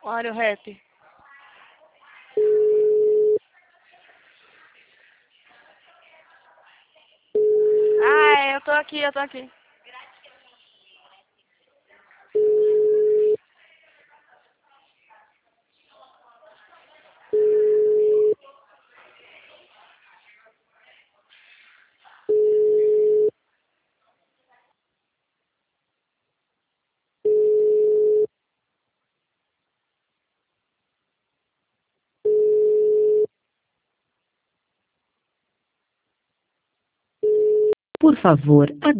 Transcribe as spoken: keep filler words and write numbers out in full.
Olha o rap. Ah, eu tô aqui, eu tô aqui. Por favor,